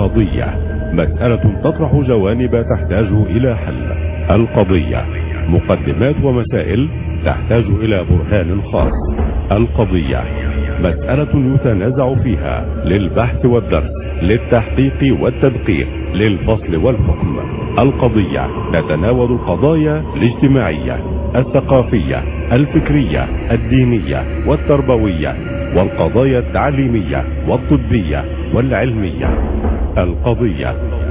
القضية مسألة تطرح جوانب تحتاج إلى حل. القضية مقدمات ومسائل تحتاج إلى برهان خاص. القضية مسألة يتنازع فيها للبحث والدرس، للتحقيق والتدقيق، للفصل والحكم. القضية تتناول القضايا الاجتماعية، الثقافية، الفكرية، الدينية والتربوية، والقضايا التعليمية والطبية والعلمية. القضية.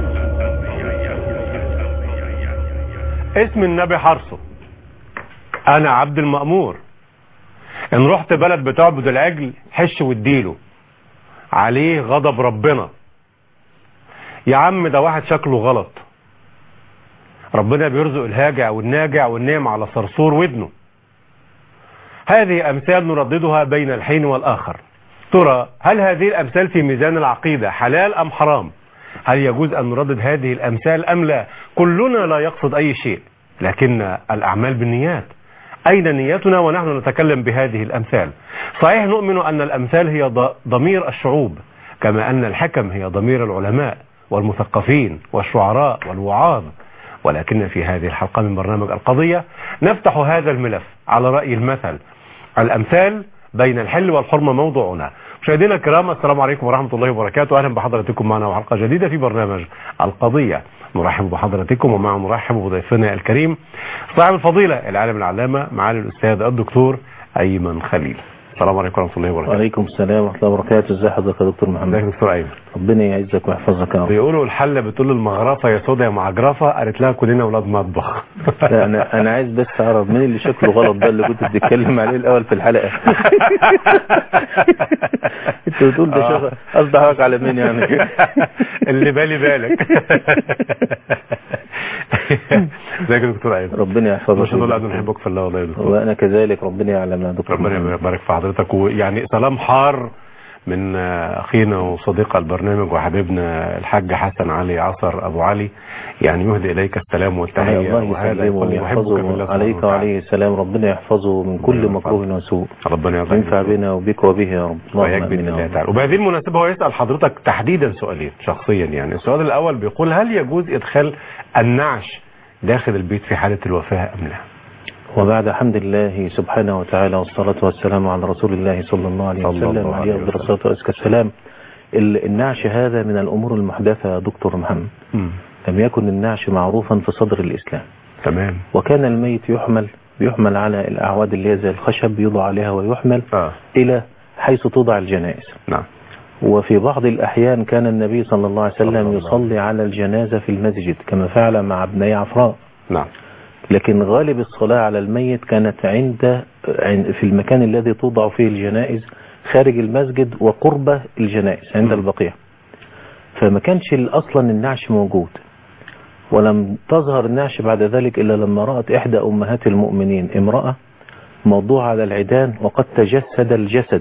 اسم النبي حرصه، انا عبد المأمور. ان رحت بلد بتعبد العجل حش واديله، عليه غضب ربنا. يا عم ده واحد شكله غلط، ربنا بيرزق الهاجع والناجع والنايم على صرصور ودنه. هذه امثال نرددها بين الحين والاخر. ترى هل هذه الامثال في ميزان العقيدة حلال ام حرام؟ هل يجوز ان نردد هذه الامثال ام لا؟ كلنا لا يقصد اي شيء، لكن الاعمال بالنيات. اين نيتنا ونحن نتكلم بهذه الامثال؟ صحيح نؤمن ان الامثال هي ضمير الشعوب، كما ان الحكم هي ضمير العلماء والمثقفين والشعراء والوعاظ، ولكن في هذه الحلقة من برنامج القضية نفتح هذا الملف على رأي المثل. الأمثال بين الحل والحرمة موضوعنا. مشاهدينا الكرام، السلام عليكم ورحمة الله وبركاته. أهلا بحضراتكم معنا وحلقة جديدة في برنامج القضية. نرحب بحضراتكم ومع نرحب بضيفنا الكريم صاحب الفضيلة العالم العلامة معالي الأستاذ الدكتور أيمن خليل. السلام عليكم ورحمة الله وبركاته. وعليكم السلام ورحمة الله وبركاته. ازي حضرتك يا دكتور محمد؟ ازيك يا دكتور أيمن؟ ربنا يعزك ويحفظك يا رب. بيقولوا الحلة بتقول المغرفة يا سودا يا معجرفة، قالت لها كلنا أولاد مطبخ. لا أنا عايز بس أعرف مين اللي شكله غلط ده اللي كنت بتتكلم عليه الأول في الحلقة. أنت بتقول ده شغل قصدي حضرتك على مين يعني؟ اللي بالك. ازيك يا دكتور ايمن؟ ربنا يحفظك. ما شاء الله انا بحبك في الله والله يا دكتور. وانا كذلك، ربنا يعلم يا دكتور. ربنا يبارك في حضرتك، ويعني سلام حار من اخينا وصديق البرنامج وحبيبنا الحاج حسن علي عصر ابو علي، يعني يهدي اليك السلام والتحيه. الله يسلمه ويحفظه عليك وعليه السلام. ربنا يحفظه من كل مكروه وسوء. ربنا ينفع بنا وبك وبه يا رب. الله تعالى. وبهذه المناسبه هو يسال حضرتك تحديدا سؤالين شخصيا. يعني السؤال الاول بيقول: هل يجوز ادخال النعش داخل البيت في حاله الوفاه ام لا؟ وبعد حمد الله سبحانه وتعالى والصلاة والسلام على رسول الله صلى الله عليه وسلم عليه أفضل الصلاة وأزكى السلام. النعش هذا من الأمور المحدثة يا دكتور محمد. لم يكن النعش معروفا في صدر الإسلام. تمام. وكان الميت بيحمل على الأعواد اللي هي زي الخشب، يوضع عليها ويحمل إلى حيث توضع الجنائز. نعم. وفي بعض الأحيان كان النبي صلى الله عليه وسلم يصلي على الجنازة في المسجد كما فعل مع ابني عفراء. نعم. لكن غالب الصلاة على الميت كانت في المكان الذي توضع فيه الجنائز خارج المسجد وقرب الجنائز عند البقيع. فما كانش أصلا النعش موجود، ولم تظهر النعش بعد ذلك إلا لما رأت إحدى أمهات المؤمنين امرأة موضوعة على العيدان وقد تجسد الجسد،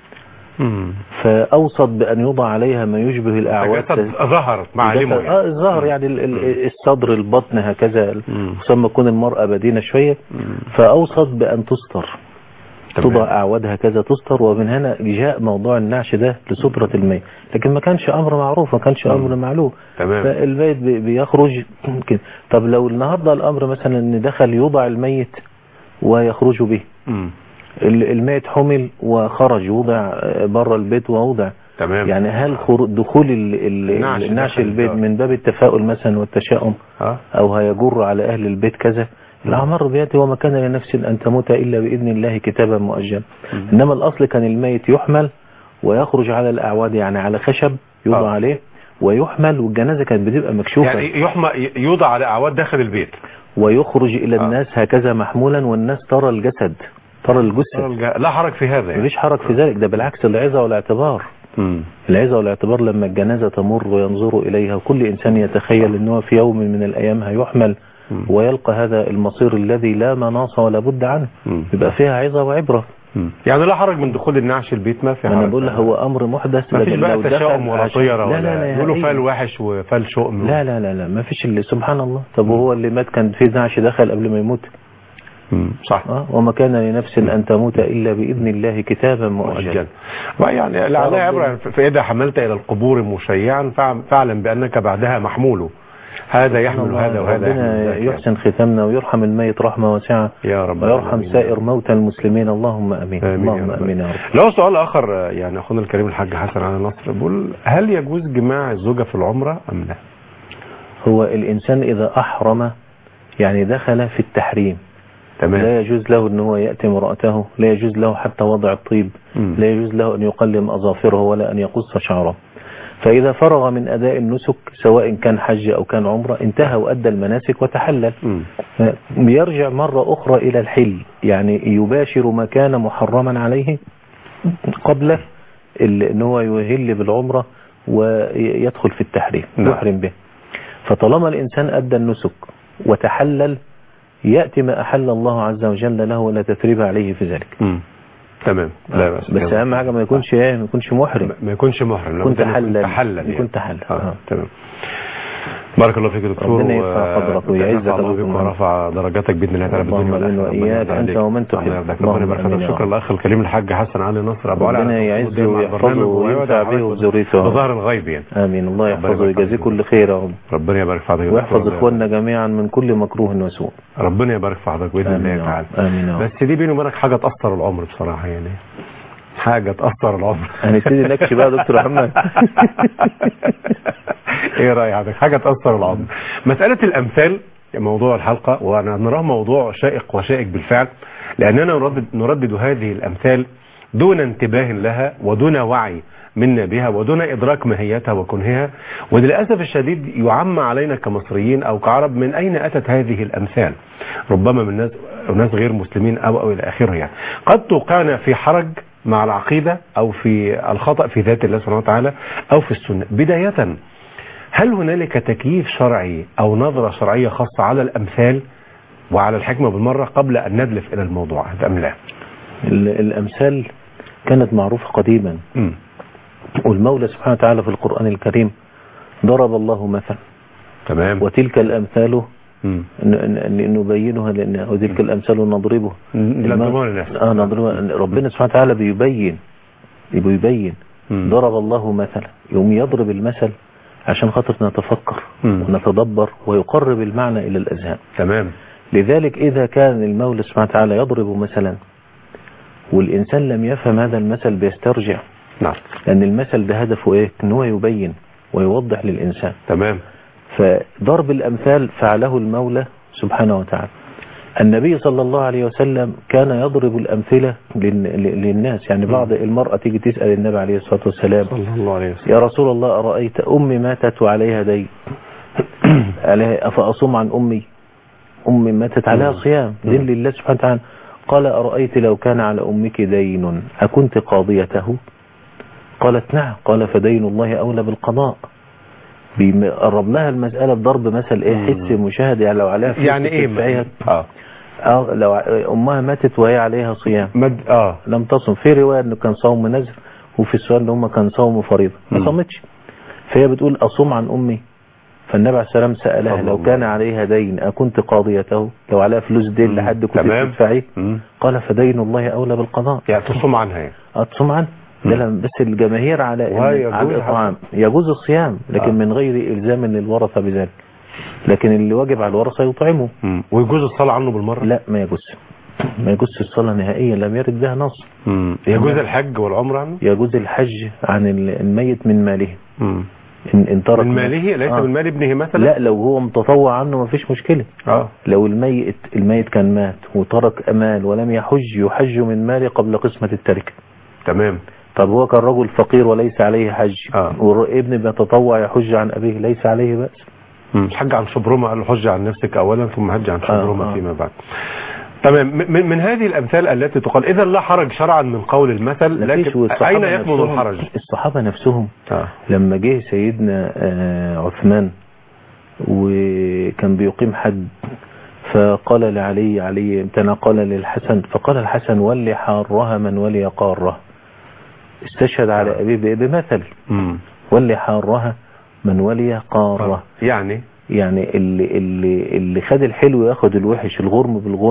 فأوصت بأن يوضع عليها ما يشبه الأعواد. ظهرت معالمه يعني. الظهر يعني الصدر، البطن هكذا، ثم تكون المرأة بدينة شوية. فأوصت بأن تستر، توضع أعواد هكذا تستر. ومن هنا جاء موضوع النعش ده لسترة الميت، لكن ما كانش أمر معروف، ما كانش أمر معلوم. فالميت بيخرج كده. طب لو النهاردة الأمر مثلا أن دخل يوضع الميت ويخرج به، الميت حمل وخرج وضع بره البيت ووضع. تمام. يعني هل دخول النعش البيت من باب التفاؤل مثلا والتشاؤم، او هيجر على اهل البيت كذا؟ الأعمار بيده وما كان لنفس أن تموت إلا بإذن الله كتابا مؤجلا. إنما الأصل كان الميت يحمل ويخرج على الأعواد، يعني على خشب يوضع عليه ويحمل، والجنازة كانت بتبقى مكشوفة، يعني يوضع على أعواد داخل البيت ويخرج إلى الناس هكذا محمولا، والناس ترى الجسد، ترى الجثة. لا حرج في هذا يعني. مفيش حرج في ذلك، ده بالعكس العظة والاعتبار. العظة والاعتبار لما الجنازة تمر وينظر إليها، وكل إنسان يتخيل أنه في يوم من الأيام هيحمل ويلقى هذا المصير الذي لا مناص ولا بد عنه، يبقى فيها عظة وعبرة. يعني لا حرج من دخول النعش البيت، ما في حرج. أنا بقول له هو أمر محدث، ما فيش بقى تشاؤم ولا طيرة ولا يقولوا فال وحش وفال شؤم. لا لا لا لا، ما فيش. اللي سبحان الله. طب وهو اللي مات كان في نعش دخل قبل ما يموت؟ صح. وما كان لنفس أن تموت إلا بإذن الله كتابا مؤجلا. يعني لعلها عبرة فإذا حملت إلى القبور مشيعا فاعلم بأنك بعدها محمول. هذا يحمل هذا وهذا ربنا يحسن ختامنا ويرحم الميت رحمة واسعة يا رب، ويرحم سائر موتى المسلمين. اللهم أمين. اللهم أمين يا رب. لو سؤال آخر يعني أخونا الكريم الحاج حسن علي نصر بيقول هل يجوز جماع الزوجة في العمرة أم لا؟ هو الإنسان إذا أحرم يعني دخل في التحريم، تمام. لا يجوز له أن هو يأتي امرأته، لا يجوز له حتى وضع الطيب، لا يجوز له أن يقلم أظافره ولا أن يقص شعره. فإذا فرغ من أداء النسك سواء كان حج أو كان عمرة انتهى وأدى المناسك وتحلل، يرجع مرة أخرى إلى الحل، يعني يباشر ما كان محرما عليه قبل أن هو يهل بالعمرة ويدخل في التحريم يحرم به. فطالما الإنسان أدى النسك وتحلل يأتي ما أحل الله عز وجل له ولا تثريب عليه في ذلك. تمام. لا بس أهم حاجة ما يكونش محرم، ما يكونش محرم، يكون تحلل يكون تحلل. تمام. بارك الله فيك يا دكتور، ربنا يرفع قدرك ويعزك ورفع درجاتك باذن الله تعالى في الدنيا والاخره. وإياك انت ومن تحب. شكرا للاخ الكريم الحاج حسن علي نصر ابو علي. ربنا يعزه ويحفظه وينفع به وذريته بظهر الغيب يعني. امين. الله يحفظه ويجازيه كل خير يا رب. ربنا يبارك في حضرتك ويحفظ اخواننا جميعا من كل مكروه وسوء. ربنا يبارك في حضرتك باذن الله تعالى. امين. بس دي بيني وبينك حاجه تاثر العمر بصراحه، يعني حاجه تاثر العمر. هنبتدي نكشف بقى يا دكتور محمد. ايه رايك حضرتك؟ حاجه تاثر العمر. مساله الامثال موضوع الحلقه، وانا نراه موضوع شائق وشائك بالفعل، لاننا نردد هذه الامثال دون انتباه لها ودون وعي منا بها ودون ادراك ماهيتها وكنهها، وللاسف الشديد يعم علينا كمصريين او كعرب من اين اتت هذه الامثال، ربما من ناس غير مسلمين او الى اخره. يعني قد توقعنا في حرج مع العقيده او في الخطا في ذات الله سبحانه وتعالى او في السنه. بدايه، هل هنالك تكييف شرعي او نظره شرعيه خاصه على الامثال وعلى الحكمه بالمره قبل ان ندلف الى الموضوع ام لا؟ الامثال كانت معروفه قديما. والمولى سبحانه وتعالى في القرآن الكريم ضرب الله مثلا. تمام. وتلك الأمثال نبينها وتلك الأمثال نضربها نضربها. ربنا سبحانه وتعالى بيبين ضرب الله مثلا، يوم يضرب المثل عشان خاطر نتفكر ونتدبر ويقرب المعنى إلى الأذهان. تمام. لذلك إذا كان المولى سبحانه وتعالى يضرب مثلا والإنسان لم يفهم هذا المثل بيسترجع. نعم. لأن المثل ده هدفه إيه؟ إن هو يبين ويوضح للإنسان. تمام. فضرب الأمثال فعله المولى سبحانه وتعالى. النبي صلى الله عليه وسلم كان يضرب الأمثلة للناس. يعني بعض المرأة تيجي تسأل النبي عليه الصلاة والسلام صلى الله عليه وسلم: يا رسول الله أرأيت أمي ماتت وعليها دين أفأصوم عن أمي؟ أمي ماتت عليها صيام دين لله سبحانه وتعالى. قال أرأيت لو كان على أمك دين أكنت قاضيته؟ قالت نعم. قال فدين الله أولى بالقضاء. قرب لها المسألة بضرب مثل إيه؟ حس مشاهد. يعني لو عليها يعني إيه لو أمها ماتت وهي عليها صيام لم تصم. في رواية أنه كان صوم نذر، وفي السؤال أنه كان صوم فريضة ما صمتش. فهي بتقول أصوم عن أمي. فالنبي عليه السلام سألها لو كان عليها دين أكنت قاضيته؟ لو عليها فلوس دين لحد كنت تدفعيه؟ قال فدين الله أولى بالقضاء. يعني تصوم عنها يعني. تصوم عنها. بس الجماهير على الإطعام يجوز الصيام، لكن من غير إلزام للورثة بذلك. لكن اللي واجب على الورثة يطعمه. ويجوز الصلاة عنه بالمرة؟ لا، ما يجوز الصلاة نهائيا، لم يرد بها نص. يجوز الحج والعمرة عنه؟ يجوز الحج عن الميت من ماله. إن ترك من ماله ليس من مال ابنه مثلا؟ لا، لو هو متطوع عنه ما فيش مشكلة. لو الميت كان مات وترك أمال ولم يحج من ماله قبل قسمة التركة. تمام. طب هو كان رجل فقير وليس عليه حج، وابن بيتطوع يحج عن أبيه ليس عليه بأس. حج عن شبرمة، قال له حج عن نفسك أولا ثم حج عن شبرمة فيما بعد. تمام. من هذه الأمثال التي تقال إذا لا حرج شرعا من قول المثل، لكن أين يكمن الحرج؟ الصحابة نفسهم لما جه سيدنا عثمان وكان بيقيم حد، فقال لعلي امتنع، قال للحسن، فقال الحسن ولي حارها من ولي قارها. استشهد على أبيه بمثل ولي حارها من ولي قارها. يعني اللي خد الحلو ياخد الوحش، الغرم بالغن.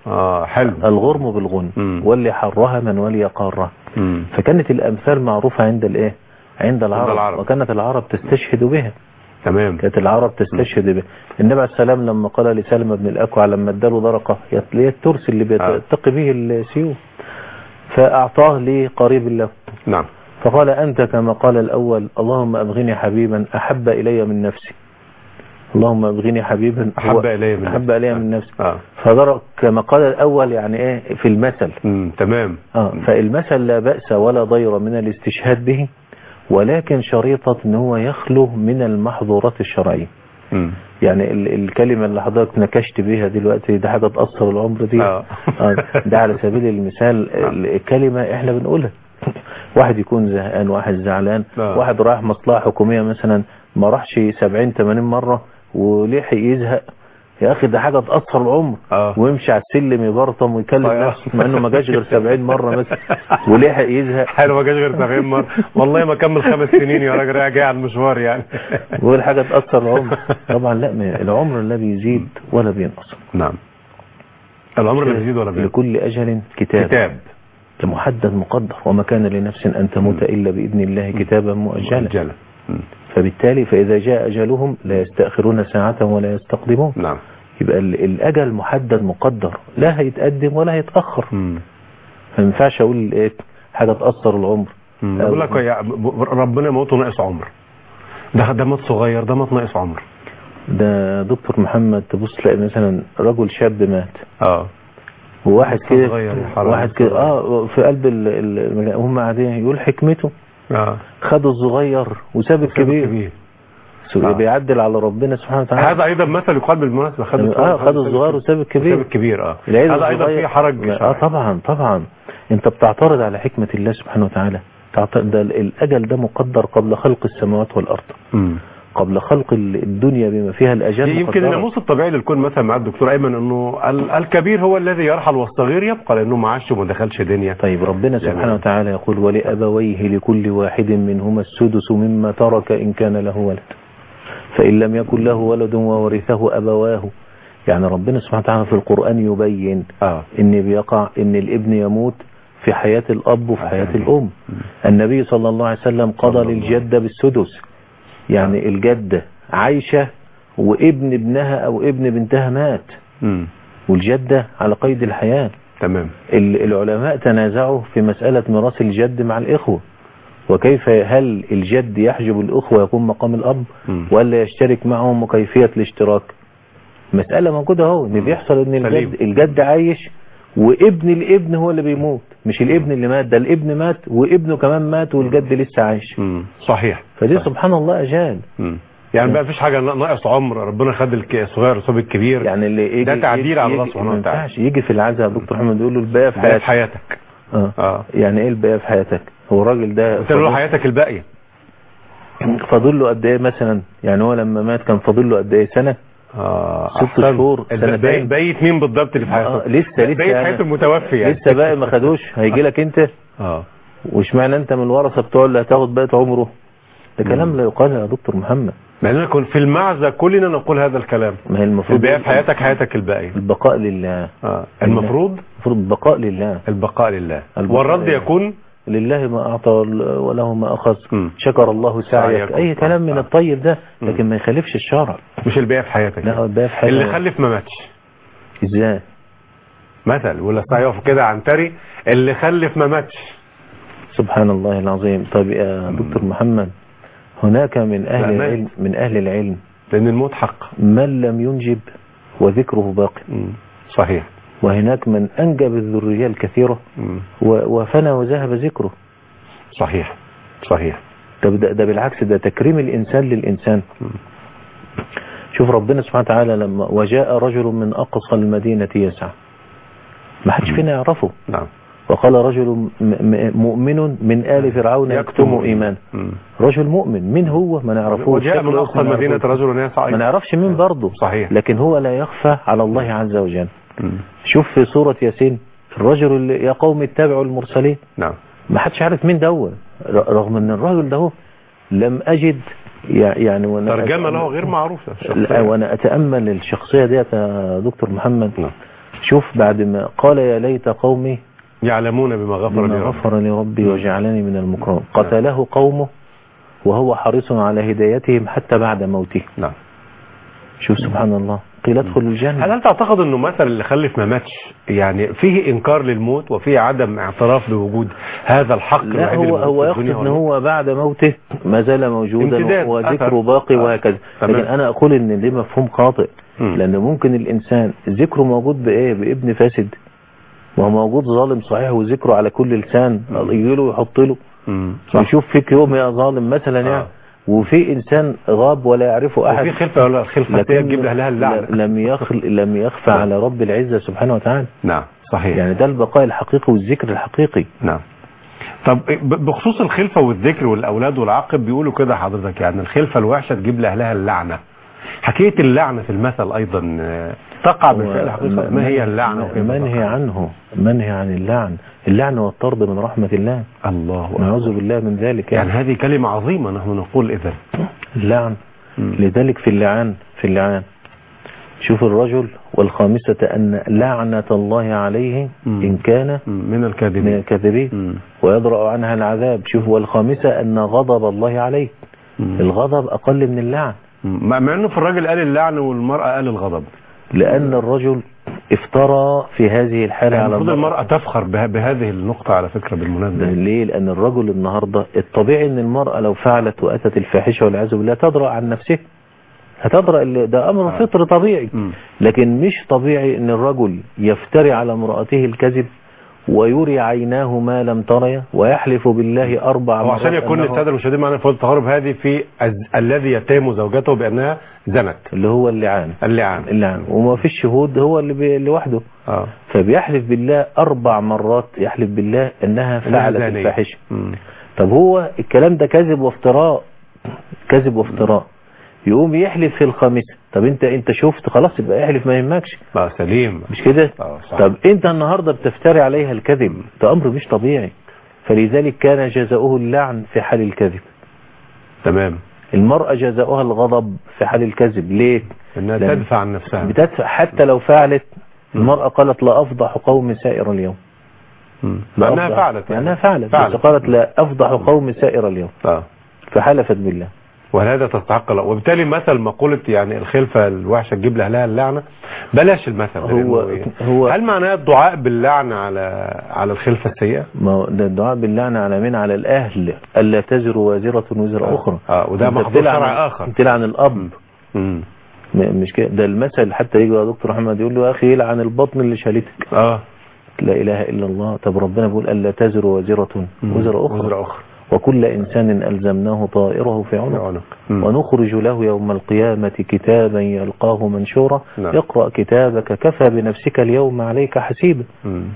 حلو. الغرم بالغن واللي حرها من ولي قارها. فكانت الأمثال معروفة عند الايه عند العرب. وكانت العرب تستشهد بها. تمام. كانت العرب تستشهد بها. النبي عليه السلام لما قال لسلمى بن الأكوع لما اداله درقة هي الترس اللي بيتقي به السيوف، فأعطاه لقريب له. نعم. فقال أنت كما قال الأول اللهم أبغني حبيبا أحب إلي من نفسي. اللهم أبغني حبيبا أحب إلي من نفسي. فضرب كما قال الأول يعني إيه في المثل. تمام. فالمثل لا بأس ولا ضير من الاستشهاد به، ولكن شريطة ان هو يخلو من المحظورات الشرعية. يعني الكلمة اللي حضرتك نكشت بيها دلوقتي ده حاجة تأثر العمر دي. ده على سبيل المثال الكلمة احنا بنقولها. واحد يكون زهقان، واحد زعلان، واحد رايح مصلحة حكومية مثلا ما راحش 70-80 مرة ولحق يزهق، يا اخي ده حاجة تأثر العمر. ويمشي على السلم يبرطم ويكلم نفسه مع انه ما جاش غير 70 مرة بس ولحق يزهق. حلو، ما جاش غير 70 مرة والله ما كمل 5 سنين يا راجل راجع على المشوار يعني. وهي حاجة تأثر العمر. طبعا لا، العمر لا بيزيد ولا بينقص. نعم، العمر لا بيزيد ولا بينقص. لكل أجل كتاب محدد مقدر، وما كان لنفس أن تموت إلا بإذن الله كتابا مؤجلا. فبالتالي فإذا جاء أجلهم لا يستأخرون ساعة ولا يستقدمون. نعم. يبقى الأجل محدد مقدر، لا هيتقدم ولا هيتأخر. ما ينفعش أقول إيه حاجة تأثر العمر. أقول لك ربنا موته ناقص عمر، ده مات صغير، ده مات ناقص عمر. ده دكتور محمد تبص تلاقي مثلا رجل شاب مات وواحد كده في قلب هم قاعدين يقول حكمته خد الصغير وساب الكبير. بيعدل على ربنا سبحانه وتعالى. هذا ايضا مثل يقال بالمناسبه، خد الصغير وساب الكبير. هذا ايضا فيه حرج. طبعا انت بتعترض على حكمة الله سبحانه وتعالى. ده الاجل ده مقدر قبل خلق السماوات والارض. قبل خلق الدنيا بما فيها الأجل. يمكن الناموس الطبيعي للكون مثلا مع الدكتور أيمن أنه الكبير هو الذي يرحل والصغير يبقى لأنه ما عاش وما دخلش دنيا. طيب ربنا سبحانه وتعالى يقول ولأبويه لكل واحد منهما السدس مما ترك إن كان له ولد فإن لم يكن له ولد وورثه أبواه. يعني ربنا سبحانه وتعالى في القرآن يبين إن بيقع إن الابن يموت في حياة الأب وفي حياة الأم. النبي صلى الله عليه وسلم قضى للجدة بالسدس، يعني الجدة عايشة وابن ابنها او ابن بنتها مات والجدة على قيد الحياة. تمام. العلماء تنازعوا في مسألة ميراث الجد مع الإخوة، وكيف هل الجد يحجب الأخوة يكون مقام الأب ولا يشترك معهم وكيفية الاشتراك. مسألة موجودة اهو ان بيحصل ان الجد عايش وابن الابن هو اللي بيموت، مش الابن اللي مات، ده الابن مات وابنه كمان مات والجد لسه عايش. صحيح. فدي سبحان الله أجال. يعني ما فيش حاجة ناقص عمر، ربنا خد الصغير وساب الكبير. يعني اللي ده تعديل على الله سبحانه وتعالى. ما ينفعش يجي في العزاء دكتور محمد يقول له الباقي في حياتك. يعني ايه الباقي في حياتك؟ هو الراجل ده قلت له حياتك الباقية فاضل له قد ايه مثلا؟ يعني هو لما مات كان فاضل له قد ايه؟ سنة 6 شهور سنتين. بقيت مين بالضبط اللي في حياته؟ لسه بقيت حياة المتوفي يعني. لسه باقي ما خدوش، هيجي لك انت. وش معنى انت من الورثه بتوع اللي هتاخد بقية عمره؟ ده كلام لا يقال يا دكتور محمد. مع اننا كنا في المعزة كلنا نقول هذا الكلام. ما هي المفروض الباقي في حياتك الباقية. البقاء لله. المفروض البقاء لله. البقاء لله. والرد يكون لله ما أعطى وله ما أخذ. شكر الله سعيك. أي كلام من الطيب ده، لكن ما يخالفش الشرع. مش الباقي في حياتك. لا الباقي في حياتك. اللي خلف ما ماتش. ازاي؟ مثل ولا يقف كده عنتري اللي خلف ما ماتش. سبحان الله العظيم. طيب يا دكتور محمد، هناك من أهل العلم لأن الموت حق من لم ينجب وذكره باقي. صحيح. وهناك من أنجب الذرية الكثيرة وفنى وذهب ذكره. صحيح. ده بالعكس، ده تكريم الإنسان للإنسان. شوف ربنا سبحانه وتعالى لما وجاء رجل من أقصى المدينة يسعى، ما حدش فينا يعرفه. نعم. وقال رجل مؤمن من آل فرعون يكتم إيمان. رجل مؤمن، من هو ما نعرفوش. وجاء من أقصى المدينة رجل يسعى، ما نعرفش مين برضه. صحيح. لكن هو لا يخفى على الله عز وجل. شوف في سورة ياسين الرجل اللي يا قوم اتبعوا المرسلين. نعم. ما حدش عارف مين ده، رغم ان الرجل ده لم أجد يعني ترجمة له غير معروفة. وانا اتأمل الشخصية ديت يا دكتور محمد. نعم. شوف بعد ما قال يا ليت قومي يعلمون بما غفر لي ربي وجعلني من المكرمين، قتله قومه وهو حريص على هدايتهم حتى بعد موته. نعم. شوف سبحان الله، قيل ادخلوا الجنة. هل تعتقد انه مثل اللي خلف ما ماتش يعني فيه انكار للموت وفيه عدم اعتراف بوجود هذا الحق؟ لا، هو يقصد ان هو بعد موته ما زال موجودا وذكره باقي وهكذا. لكن انا اقول ان ده مفهوم خاطئ، لان ممكن الانسان ذكره موجود بابن فاسد، وهو موجود ظالم صحيح وذكره على كل لسان، يجي له ويحط له ويشوف فيك يوم يا ظالم مثلا يعني. وفي انسان غاب ولا يعرفه احد، وفي خلفه ولا خلفه تجيب لها اللعنه. لم يخفى على رب العزه سبحانه وتعالى. نعم صحيح. يعني ده البقاء الحقيقي والذكر الحقيقي. نعم. طب بخصوص الخلفه والذكر والاولاد والعقب، بيقولوا كده حضرتك يعني الخلفه الوحشه تجيب لها اللعنه. حكايه اللعنه في المثل ايضا تقع بالفعل حقيقه. ما هي اللعنه؟ منهي عن اللعن. اللعن والطرد من رحمه الله. الله نعوذ بالله من ذلك. يعني هذه كلمه عظيمه نحن نقول اذا اللعن. لذلك في اللعان شوف الرجل والخامسة أن لعنة الله عليه إن كان من الكاذبين ويدرأ عنها العذاب. شوف والخامسة أن غضب الله عليه. الغضب أقل من اللعن، مع أنه في الرجل قال اللعن والمرأة قال الغضب، لأن الرجل افترى في هذه الحالة على المرأة تفخر بهذه النقطة على فكرة بالمناسبة. ليه؟ لأن الرجل النهاردة الطبيعي أن المرأة لو فعلت وأتت الفاحشة والعياذ بالله تدرأ عن نفسها، هتدرأ، ده أمر فطري طبيعي. لكن مش طبيعي أن الرجل يفتري على امرأته الكذب ويري عيناه ما لم تري ويحلف بالله 4 مرات. وعشان يكون السادة المشاهدين معنا في التهرب، هذه في الذي يتهم زوجته بأنها زنت، اللي هو اللعان وما فيش شهود، هو اللي لوحده. فبيحلف بالله 4 مرات، يحلف بالله أنها فعلت الفاحشة. طب هو الكلام ده كذب وافتراء، يقوم يحلف في الخامسة. طب انت شفت خلاص، يبقى يحلف ما يهمكش، سليم مش كده؟ طب انت النهاردة بتفتري عليها الكذب، ده امر مش طبيعي. فلذلك كان جزاؤه اللعن في حال الكذب. تمام. المرأة جزاؤها الغضب في حال الكذب. ليه؟ انها تدفع عن نفسها، بتدفع حتى لو فعلت. المرأة قالت لا افضح قوم سائر اليوم، لانها فعلت بس قالت لا افضح قوم سائر اليوم، فحلفت بالله. وهذا تستحق له. وبالتالي مثل مقولة يعني الخلفة الوحشة تجيب لها اللعنة، بلاش المثل. هو هل معناه الدعاء باللعنة على الخلفة السيئة؟ ما ده الدعاء باللعنة على مين؟ على الأهل، ألا تزر وازرة وزر أخرى. وده محظور شرعي آخر. تلعن الأب. مش كده؟ ده المثل حتى يجي يا دكتور محمد يقول له يا أخي يلعن البطن اللي شالتك. لا إله إلا الله. طب ربنا بيقول ألا تزر وازرة وزر أخرى. وكل إنسان ألزمناه طائره في عنق ونخرج له يوم القيامة كتابا يلقاه منشورا. اقرأ كتابك كفى بنفسك اليوم عليك حسيبا.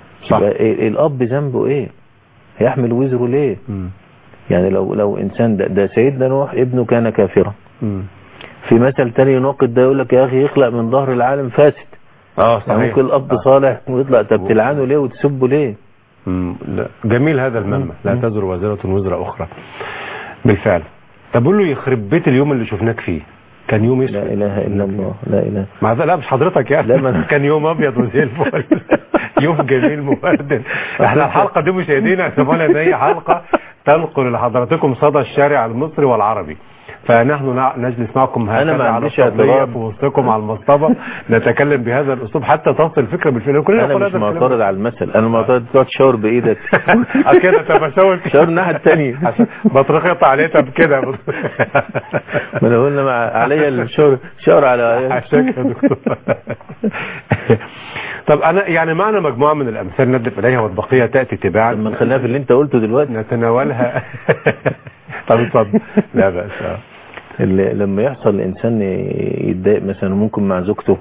الأب ذنبه إيه؟ هيحمل وزره ليه؟ يعني لو إنسان ده سيدنا نوح ابنه كان كافرا. في مثل تاني يناقض ده، يقول لك يا أخي يخلق من ظهر العالم فاسد. صحيح. يعني ممكن الأب صالح ويطلع. طب تلعنه ليه وتسبه ليه؟ لا. جميل هذا المنبع، لا تزر وازرة وزر أخرى. بالفعل. طب قول له يخرب بيت اليوم اللي شفناك فيه، كان يوم اسود. لا إله إلا الله. لا إله. لا مش حضرتك يعني. كان يوم أبيض وزي الفل. يوم جميل مبردل. احنا الحلقة دي مشاهدينا اعتبرنا ان هي حلقة تنقل لحضراتكم صدى الشارع المصري والعربي، فنحن نجلس معكم هكذا على الصبية في وسطكم على المصطبة نتكلم بهذا الأسلوب حتى تصل الفكرة بالفعل. أنا مش معترض على المثل، أنا معترض تقعد تشاور بإيدك كده. طب أشاور الناحية الثانية عشان بطرقط عليه. طب كده ما أنا قلنا عليا الشاور على عشان يا دكتور. طب أنا يعني معنا مجموعة من الأمثال ندف إليها والبقية تأتي تباعا. لما نخليها في اللي أنت قلته دلوقتي نتناولها. طب اتفضل. لا بأس. لما يحصل الإنسان يتضايق مثلا ممكن مع زوجته،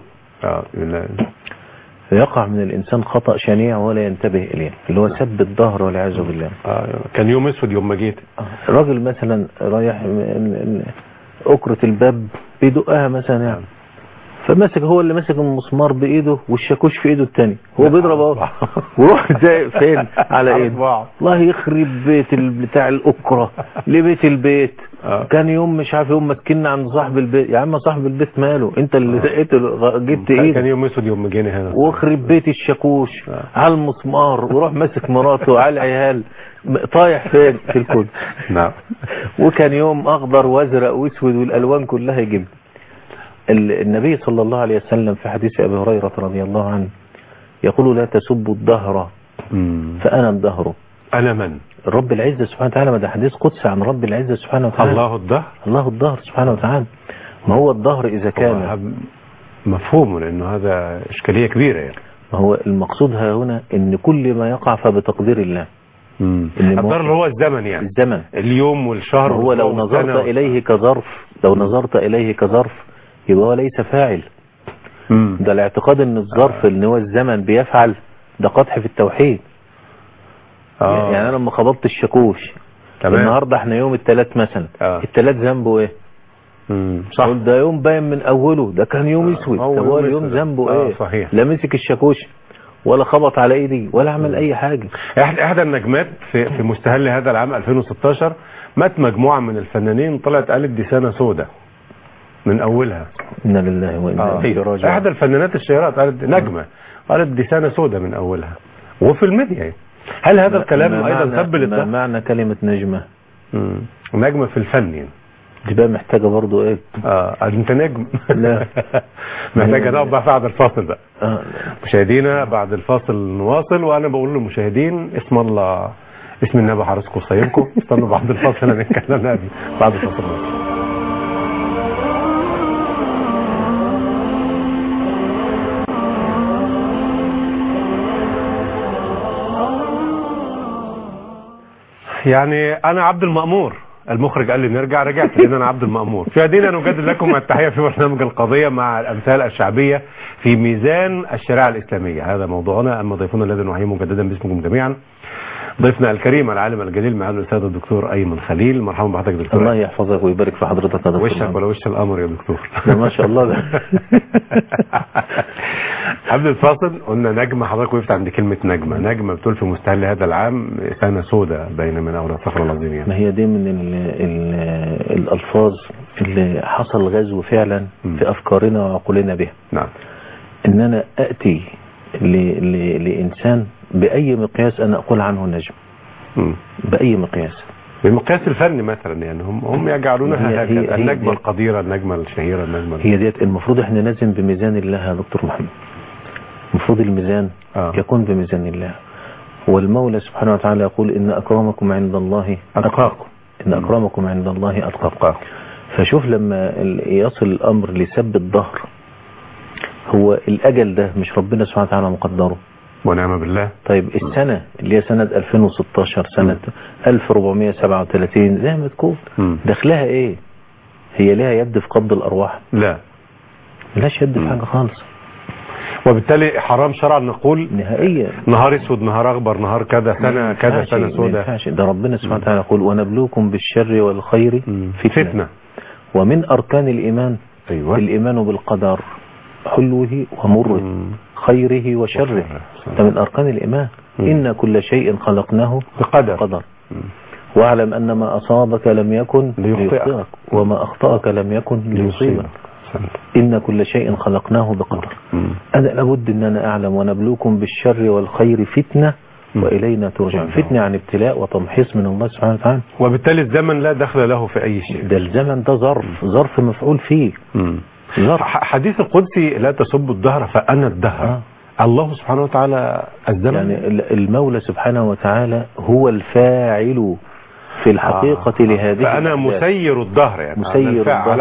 يقع من الإنسان خطأ شنيع ولا ينتبه إليه، اللي هو سب الظهر والعياذ بالله. كان يوم اسود يوم ما جيت. الراجل مثلا رايح أكرة الباب بيدقها مثلا يعني، فمسك هو اللي مسك المسمار بايده والشاكوش في ايده الثاني، هو بيضرب اهو وروح زي فين على ايده. الله يخرب بيت بتاع الاكره لبيت البيت. كان يوم مش عارف يوم مسكنا عند صاحب البيت. يا عم صاحب البيت ماله انت اللي جبت ايده. كان يوم اسود يوم جينا هنا واخرب بيت الشاكوش على المسمار وروح ماسك مراته وعلى العيال طايح فين في الكل. نعم. وكان يوم اخضر وازرق واسود والالوان كلها يجيب. النبي صلى الله عليه وسلم في حديث ابي هريره رضي الله عنه يقول لا تسبوا الدهر فانا الدهر. انا من؟ رب العزه سبحانه وتعالى. ما ده حديث قدسي عن رب العزه سبحانه وتعالى. الله الدهر. الله الدهر سبحانه وتعالى. ما هو الدهر اذا كان مفهوم، لانه هذا اشكاليه كبيره يعني. ما هو المقصود هنا ان كل ما يقع فبتقدير الله. الدهر هو الزمن يعني. الزمن، اليوم والشهر. هو لو نظرت اليه كظرف، لو نظرت اليه كظرف يبقى هو ليس فاعل. ده الاعتقاد ان الظرف ان هو الزمن بيفعل، ده قدح في التوحيد. يعني انا لما خبطت الشاكوش النهارده احنا يوم الثلاث مثلا، الثلاث ذنبه ايه؟ صح. ده يوم باين من اوله، ده كان يوم اسود. هو اليوم ذنبه ايه؟ صحيح. لا مسك الشاكوش ولا خبط على ايدي ولا عمل اي حاجه. احدى النجمات في مستهل هذا العام 2016 مات مجموعه من الفنانين طلعت قالت دي سنه سوداء من اولها. انا لله وانا اليه راجعون. احدى الفنانات الشهيرات قالت نجمه، قالت دي سنه سوداء من اولها، وفي الميديا. هل هذا الكلام ايضا سب للدهر؟ ما معنى كلمه نجمه؟ نجمه في الفن يعني. دي بقى محتاجه برضه ايه؟ انت نجم. لا محتاجه نقف بقى بعد الفاصل بقى. مشاهدينا بعد الفاصل نواصل، وانا بقول للمشاهدين اسم الله اسم النبي حارسكم وصيبكم. استنوا بعد الفاصل هنتكلم نبي بعد الفاصل. يعني انا عبد المأمور، المخرج قال لي نرجع، رجعت لان انا عبد المأمور. مشاهدينا نجدد لكم التحيه في برنامج القضيه مع الامثال الشعبيه في ميزان الشريعه الاسلاميه. هذا موضوعنا. اما ضيفنا الذي نحييه مجددا باسمكم جميعا، ضيفنا الكريم العالم الجليل معالي الاستاذ الدكتور ايمن خليل. مرحبا بحضرتك يا دكتور. الله يحفظك ويبارك في حضرتك يا دكتور. وشك ولا وش القمر يا دكتور. ما شاء الله. ده قبل الفاصل قلنا نجمه، حضرتك وقفت عند كلمه نجمه. نجمه بتقول في مستهل هذا العام سنه سوداء بين من اولى صخر العظيم يعني. ما هي دي من الالفاظ اللي حصل غزو فعلا في افكارنا وعقولنا بها. نعم. ان انا اتي لانسان باي مقياس انا اقول عنه نجم. باي مقياس. بمقياس الفن مثلا يعني هم يجعلونها هكذا النجمه القديره، النجمه الشهيره، النجمه. هي ديت المفروض احنا لازم بميزان الله يا دكتور محمد. المفروض الميزان يكون بميزان الله. والمولى سبحانه وتعالى يقول ان اكرمكم عند الله اتقاكم. ان اكرمكم عند الله اتقاكم. فشوف لما يصل الامر لسب الظهر، هو الاجل ده مش ربنا سبحانه وتعالى مقدره؟ ونعم بالله. طيب السنة اللي هي سنة 2016 سنة 1437 زي ما تكون دخلها ايه؟ هي لها يد في قبض الارواح؟ لا، ملاش يد في حاجة خالص. وبالتالي حرام شرعا نقول نهائيا نهار اسود نهار اخضر نهار كذا سنة كذا سنة سوداء. ده ربنا سبحانه وتعالى يقول ونبلوكم بالشر والخير فتنة. ومن اركان الايمان الايمان بالقدر حلوه ومره خيره وشره. ده من أركان الإيمان. إن كل شيء خلقناه بقدر. واعلم أن ما أصابك لم يكن ليخطئك وما أخطأك لم يكن ليصيبك. إن كل شيء خلقناه بقدر. أنا لابد أن أنا أعلم ونبلوكم بالشر والخير فتنة وإلينا ترجعون. فتنة عن ابتلاء وتمحيص من الله سبحانه وتعالى. وبالتالي الزمن لا دخل له في أي شيء. ده الزمن ده ظرف مفعول فيه. حديث القدسي لا تسبوا الدهر فأنا الدهر. الله سبحانه وتعالى الزمن. يعني المولى سبحانه وتعالى هو الفاعل في الحقيقة لهذه. فأنا مسير الدهر يعني. مسير الدهر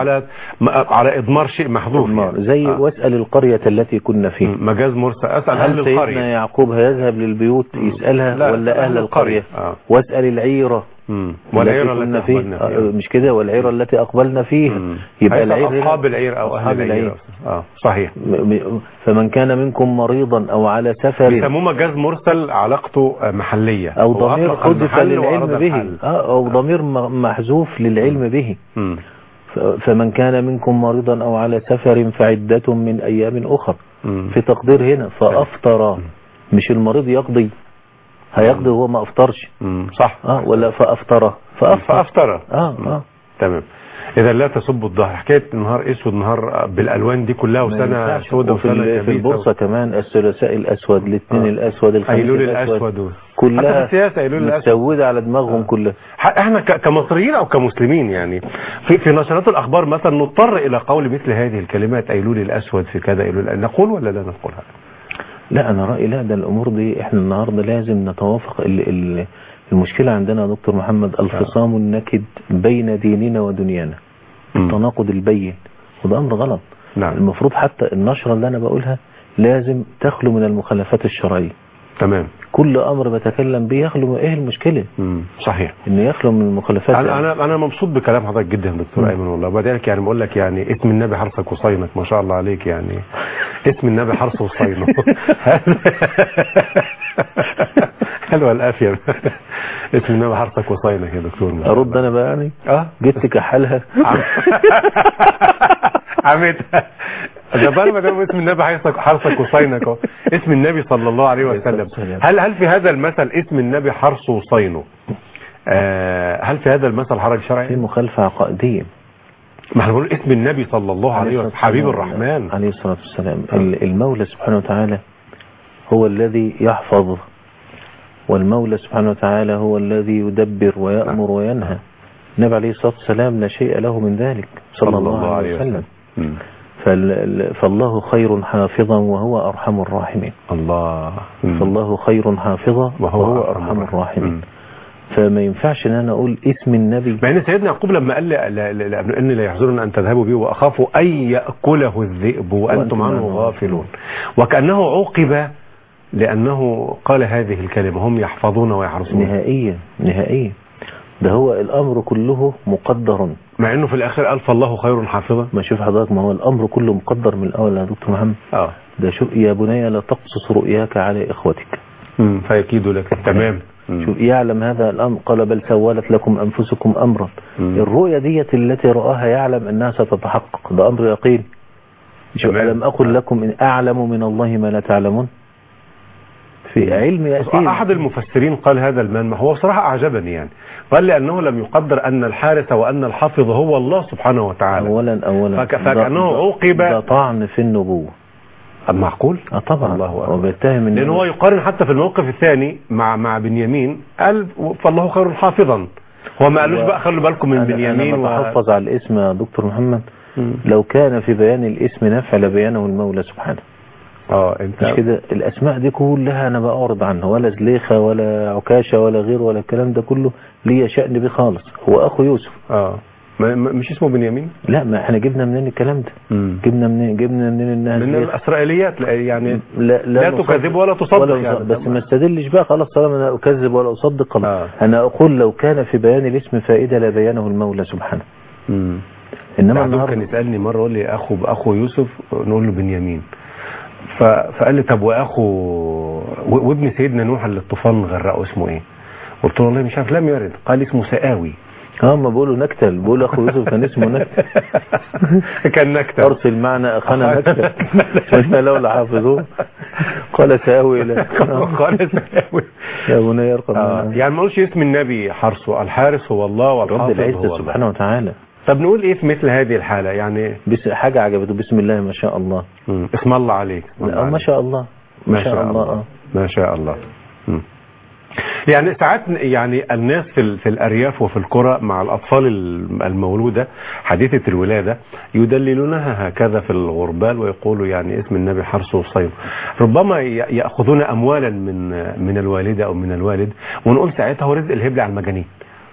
على إضمار شيء محذوف يعني. زي واسأل القرية التي كنا فيها. مجاز مرسل. أسأل أهل القرية. هل سيدنا يعقوب هيذهب للبيوت يسألها ولا أهل القرية؟ واسأل العيرة والعيرة التي أقبلنا فيها. مش كده، والعيرة التي أقبلنا فيها. يبقى العير أصحاب العير أو أهل العير. صحيح. فمن كان منكم مريضا أو على سفر. بيسموه مجاز مرسل علاقته محلية أو ضمير حذف للعلم به. أو ضمير محذوف للعلم به. فمن كان منكم مريضا أو على سفر فعدة من أيام أخر. في تقدير هنا فأفطر، مش المريض يقضي، هيقضي وهو ما أفطرش. صح. ولا فأفطر. تمام. إذا لا تسبوا الظهر، حكاية نهار اسود نهار بالألوان دي كلها وسنة سوداء وسنة في البورصة كمان الثلاثاء الأسود، الاثنين الأسود، الخميس الأسود كلها السياسة متسودة على دماغهم كلها. احنا كمصريين أو كمسلمين يعني في نشرات الأخبار مثلا نضطر إلى قول مثل هذه الكلمات، أيلول الأسود في كذا، أيلول، نقول ولا لا نقولها؟ لا أنا رأيي لا، ده الأمور دي احنا النهاردة لازم نتوافق. المشكلة عندنا يا دكتور محمد الخصام النكد بين ديننا ودنيانا، التناقض البين، وده أمر غلط. نعم. المفروض حتى النشرة اللي أنا بقولها لازم تخلو من المخالفات الشرعية. تمام. كل أمر بتكلم به يخلو. إيه المشكلة؟ صحيح إنه يخلو من المخالفات. أنا مبسوط بكلام حضرتك جدا دكتور أيمن والله. وبعدين يعني بقول لك يعني اسم النبي حرصك وصينك، ما شاء الله عليك، يعني اسم النبي حرص وصينه. حلوة الآفية. اسم النبي حرصك وصينك يا دكتور. أرد أنا بقى يعني؟ جيت كحالها. عميتها. ده بقى ما دام اسم النبي حرصك وصينك اهو، اسم النبي صلى الله عليه وسلم. هل في هذا المثل اسم النبي حرص وصينه، هل في هذا المثل حرج شرعي؟ في مخالفة عقائدية. ما احنا بنقول اسم النبي صلى الله عليه وسلم حبيب الرحمن عليه الصلاة والسلام. المولى سبحانه وتعالى هو الذي يحفظ، والمولى سبحانه وتعالى هو الذي يدبر ويأمر وينهى. النبي عليه الصلاة والسلام لا شيء له من ذلك صلى الله عليه وسلم. فالله خير حافظا وهو أرحم الراحمين. الله. فالله خير حافظا وهو أرحم الراحمين. فما ينفعش ان انا اقول اسم النبي، مع ان سيدنا يعقوب لما قال ان لا يحزنون ان تذهبوا به واخافوا ان ياكله الذئب وانتم عنه غافلون، وكانه عوقب لانه قال هذه الكلمه، هم يحفظون ويحرسون. نهائيا ده هو الامر كله مقدر، مع انه في الاخر قال فالله خير حافظا. ما شوف حضرتك، ما هو الامر كله مقدر من الاول يا دكتور محمد. ده شوف يا بني لا تقصص رؤياك على اخوتك فيكيدوا لك. تمام. شوف يعلم هذا الامر، قال بل سولت لكم انفسكم امرا. الرؤيا ديت التي رآها يعلم انها ستتحقق، ده امر يقين. شوف ألم اقل لكم ان اعلم من الله ما لا تعلمون، في علم يأتي. احد المفسرين قال هذا المنمى هو صراحة اعجبني، يعني قال لانه لم يقدر ان الحارس وان الحافظ هو الله سبحانه وتعالى اولا فكأنه عوقب. ده طعن في النبوة. معقول؟ طبعا. وبيتهم لأن هو يقارن حتى في الموقف الثاني مع بنيامين، قال فالله خير حافظا. هو ما قالوش بقى خلوا بالكم من بنيامين. أنا بحفظ على الاسم يا دكتور محمد. لو كان في بيان الاسم نفع لبيانه المولى سبحانه. انت مش كده؟ الاسماء دي كلها انا بعرض عنها، ولا زليخة ولا عكاشة ولا غير ولا الكلام ده كله ليه شأن بيه خالص. هو اخو يوسف. مش اسمه بنيامين؟ لا، ما احنا جبنا منين الكلام ده؟ جبنا منين من الاسرائيليات يعني. لا تكذب ولا تصدق يعني. بس ما استدلش بقى خلاص طالما انا اكذب ولا اصدق. انا اقول لو كان في بيان الاسم فائدة لبيانه المولى سبحانه. انما النهارده كان يسالني مره يقول لي اخو يوسف، نقول له بنيامين، فقال لي طب وابن سيدنا نوح اللي الطوفان غرقه اسمه ايه؟ قلت له والله مش عارف، لم يرد. قال اسمه سآوي. ما بقولوا نكتل، بقول اخو يوسف كان اسمه نكتل. كان نكتل. ارسل معنا اخانا نكتل واحنا لولا حافظون. قال سآوي الى قال سآوي يا بني ارقم. يعني ما نقولش اسم النبي حرصه، الحارس هو الله والحافظ رب العزة سبحانه وتعالى. طب نقول ايه في مثل هذه الحالة يعني؟ حاجة عجبته، بسم الله ما شاء الله. اسم الله عليك. ما شاء الله. ما شاء الله. ما شاء الله. يعني ساعات يعني الناس في الأرياف وفي القرى مع الأطفال المولودة حديثة الولادة يدللونها هكذا في الغربال ويقولوا يعني اسم النبي حرصه وصينه. ربما يأخذون أموالا من الوالدة أو من الوالد، ونقول ساعتها هو رزق الهبل على المجانين.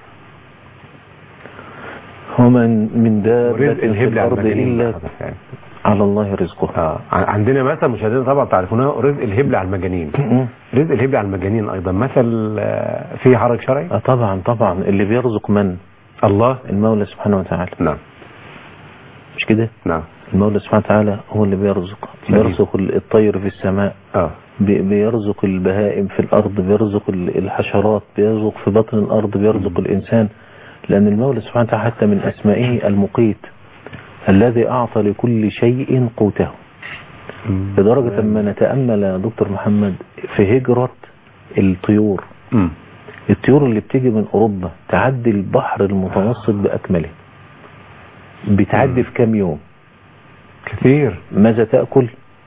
ومن دابة في الأرض إلا على الله رزقه. عندنا مثل مشاهدين طبعا تعرفونه، رزق الهبل على المجانين. رزق الهبل على المجانين أيضا مثل فيه حرج شرعي. طبعا اللي بيرزق من الله المولى سبحانه وتعالى. نعم. مش كده؟ نعم. المولى سبحانه وتعالى هو اللي بيرزق الطير في السماء، بيرزق البهائم في الأرض، بيرزق الحشرات، بيرزق في بطن الأرض، بيرزق الإنسان. لأن المولى سبحانه وتعالى حتى من أسمائه المقيت الذي أعطى لكل شيء قوته، لدرجة أما نتأمل يا دكتور محمد في هجرة الطيور. الطيور اللي بتيجي من أوروبا تعدي البحر المتوسط بأكمله، بتعدي في كام يوم كثير. ماذا تأكل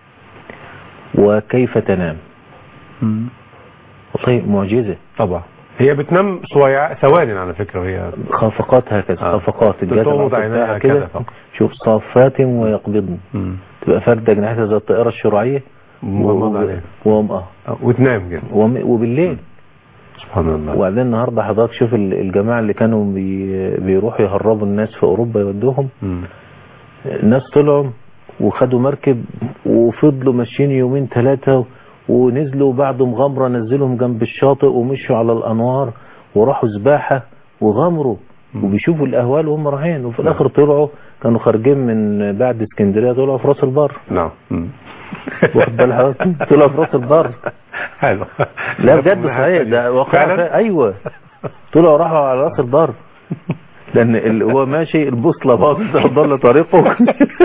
وكيف تنام؟ طيب معجزة طبعا. هي بتنام ثواني على فكرة، وهي خافقات هكذا، خافقات تغمض عينيها كده. شوف صافات ويقبضن، تبقى فردة جناحتها زي الطائرة الشراعية وتنام كده وبالليل. سبحان الله. وبعدين النهارده حضرتك شوف الجماعة اللي كانوا بيروحوا يهربوا الناس في أوروبا يودوهم، الناس طلعوا وخدوا مركب وفضلوا ماشيين يومين ثلاثة، ونزلوا بعد مغامرة نزلهم جنب الشاطئ ومشوا على الأنوار وراحوا سباحة وغامروا وبيشوفوا الأهوال وهم رايحين، وفي الآخر طلعوا كانوا خارجين من بعد اسكندرية طلعوا في راس البر. نعم. واخد بال حضرتك؟ طلعوا في راس البر. حلو. لا بجد صحيح، ده واقع. أيوه طلعوا راحوا على راس البر، لأن هو ماشي البوصلة باظت ضل طريقه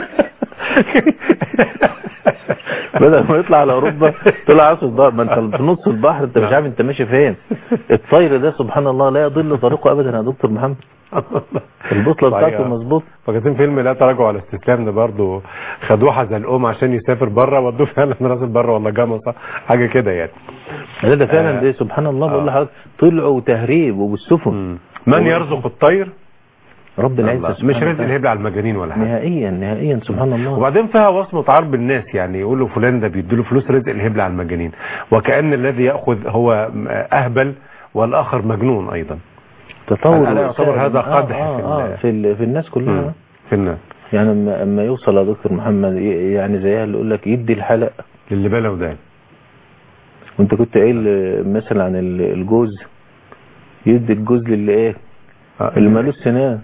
بدل ما يطلع على اوروبا طلع راس البحر. ما انت في نص البحر انت مش عارف انت ماشي فين. الطير ده سبحان الله لا يضل طريقه ابدا يا دكتور محمد، البوصله بتاعته مظبوط. فكان فيلم لا تراجع ولا استسلام ده برضه خدوه حزلقوم عشان يسافر بره، ودوه فعلا راس البر ولا جمصه حاجه كده يعني. ده فعلا ده سبحان الله. بقول لحضرتك طلعوا تهريب وبالسفن. من يرزق الطير؟ رب العزة. مش رزق الهبل على المجانين ولا حاجه. نهائيا سبحان الله. وبعدين فيها وصمة عار بالناس، يعني يقولوا فلان ده بيديله فلوس رزق الهبل على المجانين، وكأن الذي يأخذ هو أهبل والآخر مجنون أيضا. تطور يعتبر هذا قدح في الناس كلها. في الناس يعني اما يوصل يا دكتور محمد يعني زيها اللي يقول لك يدي الحلق للي بلا ودان. وانت كنت قايل مثلا عن الجوز، يدي الجوز للي ايه اللي مالوش سنان.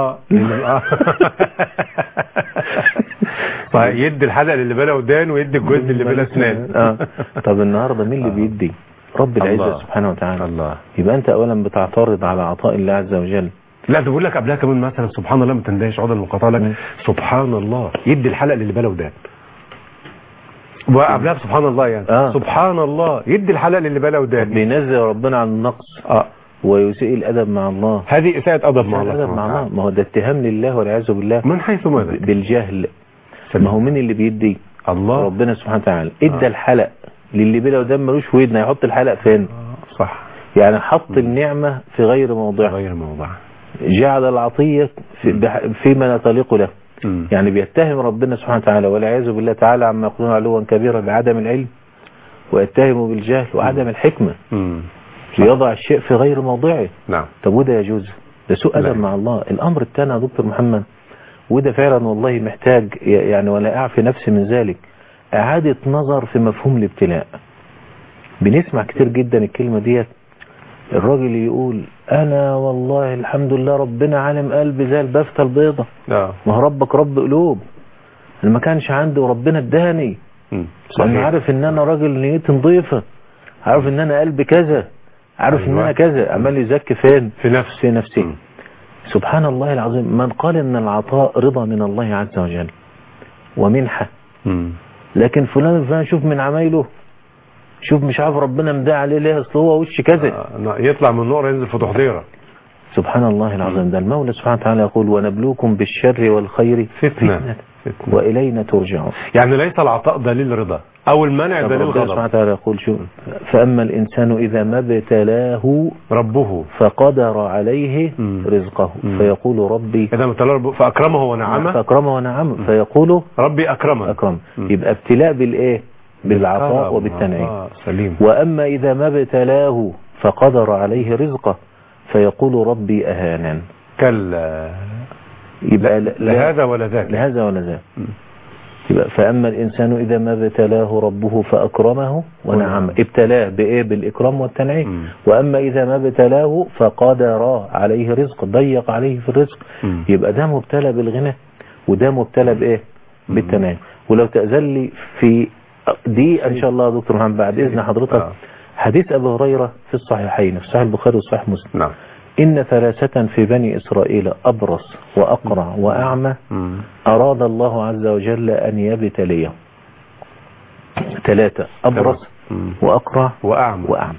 يدي الحلقة للي بلا ودان ويدي الجوز للي بلا سنان. طب النهارده مين اللي بيدي؟ رب العزة سبحانه وتعالى. الله. يبقى انت اولا بتعترض على عطاء الله عز وجل. لا ده بقول لك قبلها كمان مثلا سبحان الله، ما تندهش عوضا المقاطعه لك سبحان الله يدي الحلقة للي بلا ودان، وقبلها سبحان الله يعني سبحان الله يدي الحلقة للي بلا ودان. بينزل ربنا عن النقص ويسيء الأدب مع الله. هذه إساءة أدب مع الله. ما هو ده اتهام لله والعياذ بالله. من حيث ماذا؟ بالجهل. ما هو مين اللي بيدي؟ الله. ربنا سبحانه وتعالى. ادى الحلق للي بلا ودان ملوش ودن، هيحط الحلق فين؟ صح. يعني حط النعمة في غير موضعها. جعل العطية فيما لا تليق له. يعني بيتهم ربنا سبحانه وتعالى والعياذ بالله تعالى عما يقولون علوا كبيرا بعدم العلم، ويتهموا بالجهل وعدم الحكمة. يضع الشيء في غير موضعه. نعم. طب وده يجوز؟ ده سوء أدب مع الله. الأمر الثاني يا دكتور محمد، وده فعلا والله محتاج يعني ولا أعفي نفسي من ذلك، إعادة نظر في مفهوم الابتلاء. بنسمع كتير جدا الكلمة ديت، الراجل يقول أنا والله الحمد لله ربنا عالم قلبي زي البفتة البيضة. ما هو ربك رب قلوب، اللي ما كانش عندي وربنا اداني. أنا عارف إن أنا راجل نيتي نظيفة، عارف إن أنا قلبي كذا، عارف ان انا كذا، عمال يزكي فين؟ في نفسي. سبحان الله العظيم. من قال ان العطاء رضا من الله عز وجل ومنحة، لكن فلان شوف من عمايله، شوف مش عارف ربنا مدعي عليه ليه، اصل هو وش كذا، يطلع من النور ينزل في تحضيره. سبحان الله العظيم. ده المولى سبحانه وتعالى يقول ونبلوكم بالشر والخير فتنة وإلينا ترجعون. يعني ليس العطاء دليل رضا أو المنع دليل غضب. سبحانه وتعالى يقول شو فأما الإنسان إذا ما ابتلاه ربه فقدر عليه رزقه فيقول ربي إذا ابتلاه ربه فأكرمه ونعمه فيقول ربي أكرمه. يبقى ابتلاء بالإيه؟ بالعطاء وبالتنعيم. سليم. وأما إذا ما ابتلاه فقدر عليه رزقه فيقول ربي أهانن. كلا. يبقى لهذا ولا ذاك. لهذا ولا ذاك. يبقى فأما الإنسان إذا ما ابتلاه ربه فأكرمه ونعمه. ابتلاه بإيه؟ بالإكرام والتنعيم. وأما إذا ما ابتلاه فقدر عليه رزق، ضيق عليه في الرزق. يبقى ده مبتلى بالغنى وده مبتلى بإيه؟ بالتنعيم. ولو تأذن لي في دي إن شاء الله يا دكتور محمد بعد إذن حضرتك، حديث أبي هريرة في الصحيحين في صحيح البخاري وصحيح مسلم. نعم. إن 3 في بني إسرائيل أبرص وأقرع وأعمى أراد الله عز وجل أن يبتليهم. 3 أبرص وأقرع وأعمى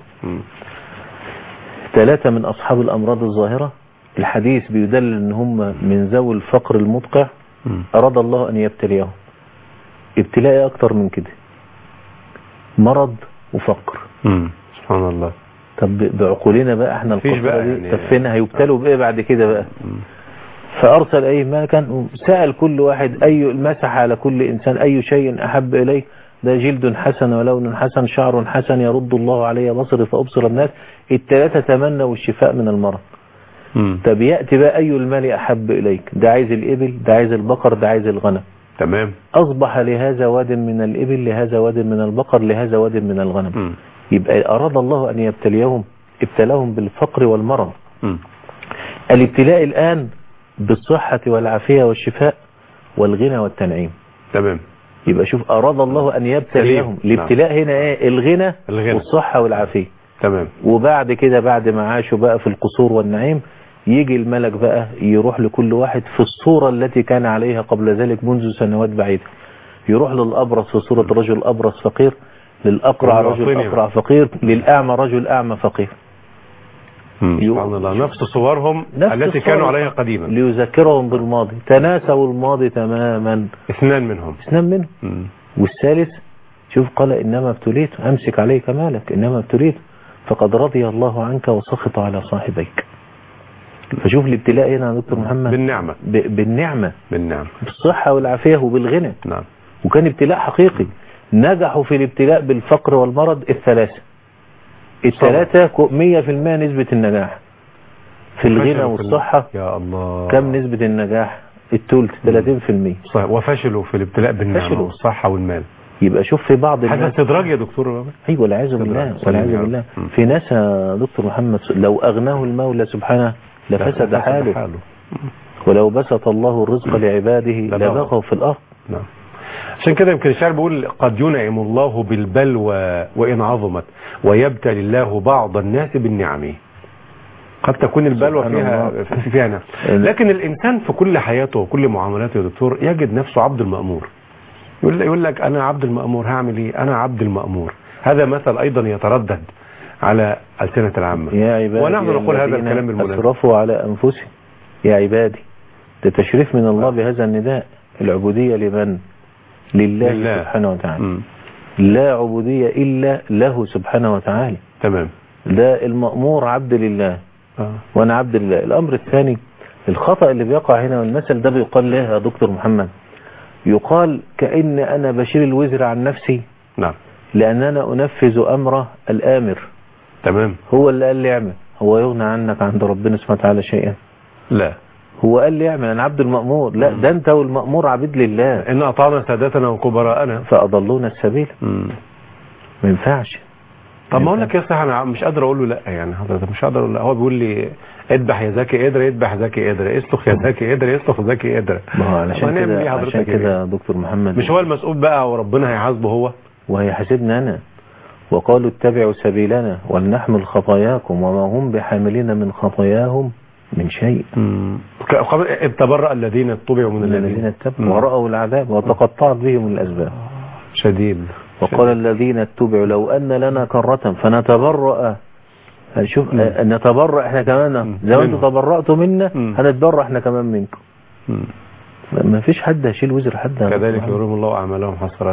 3 من أصحاب الأمراض الظاهرة. الحديث بيدل أن هم من ذوي الفقر المدقع، أراد الله أن يبتليهم. ابتلاء أكتر من كده، مرض وفقر. سبحان الله. طب بعقولنا بقى احنا القصة دي يعني طب فين هيبتلوا بإيه بعد كده بقى؟ فأرسل أي ما كان سأل كل واحد أي مسح على كل إنسان أي شيء أحب إليه، ده جلد حسن ولون حسن شعر حسن يرد الله علي بصري فأبصر الناس. ال3 تمنوا الشفاء من المرض. طب يأتي بقى أي المال أحب إليك، ده عايز الإبل، ده عايز البقر، ده عايز الغنم. تمام. أصبح لهذا واد من الإبل، لهذا واد من البقر، لهذا واد من الغنم. يبقى أراد الله أن يبتليهم، ابتلاهم بالفقر والمرض. الابتلاء الآن بالصحة والعافية والشفاء والغنى والتنعيم. تمام. يبقى شوف أراد الله أن يبتليهم. الابتلاء هنا إيه؟ الغنى والصحة والعافية. تمام. وبعد كده بعد ما عاشوا بقى في القصور والنعيم يجي الملك بقى يروح لكل واحد في الصورة التي كان عليها قبل ذلك منذ سنوات بعيدة. يروح للأبرص في صورة رجل أبرص فقير، للأقرع رجل أقرع فقير، للأعمى رجل أعمى فقير. سبحان الله. نفس صورهم التي كانوا عليها قديما، ليذكرهم بالماضي. تناسوا الماضي تماما. 2 منهم. والثالث شوف قال إنما ابتليت، أمسك عليك مالك، إنما ابتليت فقد رضي الله عنك وسخط على صاحبيك. فشوف الابتلاء هنا يا دكتور محمد بالنعمة. بالنعمة بالصحة والعافية وبالغنى. نعم. وكان ابتلاء حقيقي. نجحوا في الابتلاء بالفقر والمرض ال3. 100% نسبة النجاح. في الغنى والصحة يا الله كم نسبة النجاح؟ الثلث 30%. صحيح. وفشلوا في الابتلاء بالنعمة والصحة والمال. يبقى شوف في بعض هذا استدراج يا دكتور. ايوه والعياذ بالله والعياذ بالله. في ناس يا دكتور محمد لو اغناه المولى سبحانه لفسد حاله. ولو بسط الله الرزق لعباده لبغوا في الارض. نعم. عشان كده يمكن الشاعر بيقول قد ينعم الله بالبلوى وإن عظمت ويبتلي الله بعض الناس بالنعم. قد تكون البلوى فيها نفس، لكن الإنسان في كل حياته وكل معاملاته يا دكتور يجد نفسه عبد المأمور. يقول لك أنا عبد المأمور، هعمل إيه؟ أنا عبد المأمور. هذا مثل أيضا يتردد على ألسنة العامة. يا عبادي ونحن نقول هذا الكلام المناسب. أسرفوا على أنفسهم يا عبادي. ده تشريف من الله بهذا النداء. العبودية لمن؟ لله سبحانه وتعالى. لا عبودية إلا له سبحانه وتعالى. تمام. ده المأمور عبد لله وأنا عبد لله. الأمر الثاني الخطأ اللي بيقع هنا، والمثل ده بيقال له يا دكتور محمد، يقال كأن أنا بشيل الوزر عن نفسي. نعم. لأن أنا أنفذ أمر الآمر. تمام. هو اللي قال لي اعمل. هو يغنى عنك عند ربنا سبحانه وتعالى شيئا؟ لا. هو قال لي اعمل، أنا عبد المأمور. لا، ده أنت والمأمور عبيد لله. إن أطعنا سادتنا وكبراءنا فأضلونا السبيل. ما ينفعش. طب ما اقول لك يا صاحبي انا مش قادر اقول له لا، يعني حضرتك مش قادر اقول لا. هو بيقول لي اذبح يا زكي قدر، يذبح زكي قدر، اسلخ يا زكي قدر، يسلخ زكي قدر. ما هو علشان كده دكتور محمد مش هو المسؤول بقى وربنا هيحاسبه هو وهيحاسبنا انا. وقالوا اتبعوا سبيلنا ولنحمل خطاياكم وما هم بحاملين من خطاياهم من شيء. تبرأ الذين اتبعوا من الذين اتبعوا ورأوا العذاب وتقطعت بهم الأسباب. شديد. وقال الذين اتبعوا لو أن لنا كرة فنتبرأ. شوف نتبرأ احنا كمان زي ما انتم تبرأتوا منا هنتبرأ احنا كمان منكم. ما فيش حد هيشيل وزر حد. كذلك يريهم الله أعمالهم حسرات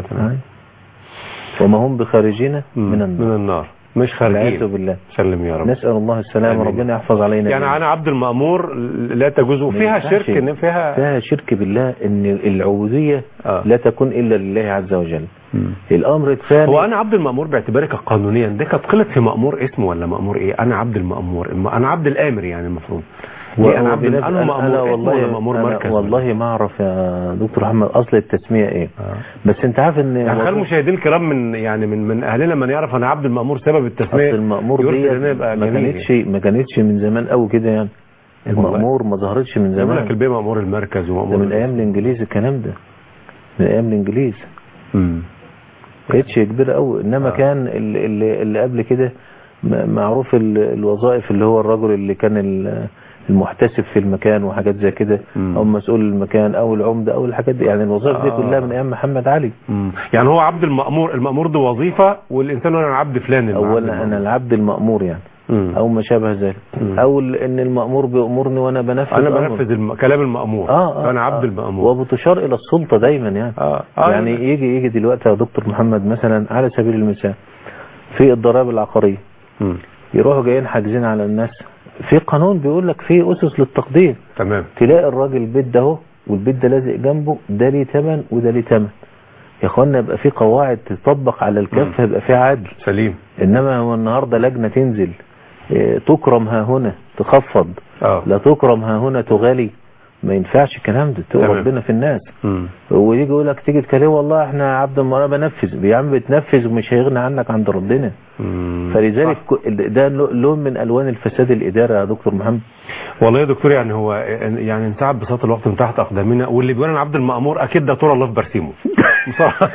وما هم بخارجين من النار. مش خارجين بالله. سلم يا رب. نسأل الله السلامة. ربنا يحفظ علينا. يعني أنا عبد المأمور لا تجوز فيها شرك. إن فيها شرك بالله. ان العبودية لا تكون إلا لله عز وجل. الأمر الثاني هو أنا عبد المأمور باعتبارك قانونيا دي كانت قلت في مأمور اسمه ولا مأمور إيه؟ أنا عبد المأمور، أنا عبد الآمر يعني المفروض. أنا مأمور ولا مأمور مركز؟ والله ما أعرف يا دكتور محمد أصل التسمية إيه. بس أنت عارف إن يعني خلي المشاهدين الكرام من أهلنا من يعرف أنا عبد المأمور سبب التسمية. أصل المأمور دي ما كانتش من زمان قوي كده يعني. المأمور ما ظهرتش من زمان. يقول لك البيه مأمور المركز ومأمور من أيام الإنجليز الكلام ده. من أيام الإنجليز. كانتش كبيرة قوي. إنما كان اللي قبل كده معروف الوظائف اللي هو الرجل اللي كان المحتسب في المكان وحاجات زي كده، او مسؤول المكان او العمده او الحاجات دي، يعني الوظائف دي كلها من ايام محمد علي. يعني هو عبد المأمور، المأمور ده وظيفه، والانسان انا عبد فلان. اولا انا العبد المأمور يعني او ما شابه ذلك، او ان المأمور بيأمرني وانا بنفذ كلام المأمور، فانا عبد المأمور. وبتشار الى السلطه دايما يعني. يعني يجي دلوقتي يا دكتور محمد مثلا على سبيل المثال في الضرائب العقاريه، يروحوا جايين حاجزين على الناس في قانون بيقول لك فيه اسس للتقدير. تمام. تلاقي الراجل البيت ده اهو والبيت ده لازق جنبه، ده ليه ثمن وده ليه ثمن. يا اخوانا يبقى في قواعد تطبق على الكافه، يبقى في عدل سليم. انما هو النهارده لجنه تنزل تكرم ها هنا تخفض، لا تكرم ها هنا تغالي، ما ينفعش الكلام ده، تقول ربنا في الناس. ويجي يقول لك تيجي تكلمه والله احنا عبد المرأة بنفذ، يا عم بتنفذ ومش هيغني عنك عند ربنا. فلذلك ده لون من الوان الفساد الاداري يا دكتور محمد. والله يا دكتور يعني هو يعني انتعب بساط الوقت من تحت اقدامنا، واللي بيقول انا عبد المأمور اكيد ده طول الله في برسيمه بصراحه.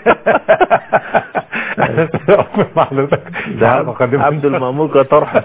ده عبد المأمور كطرحه.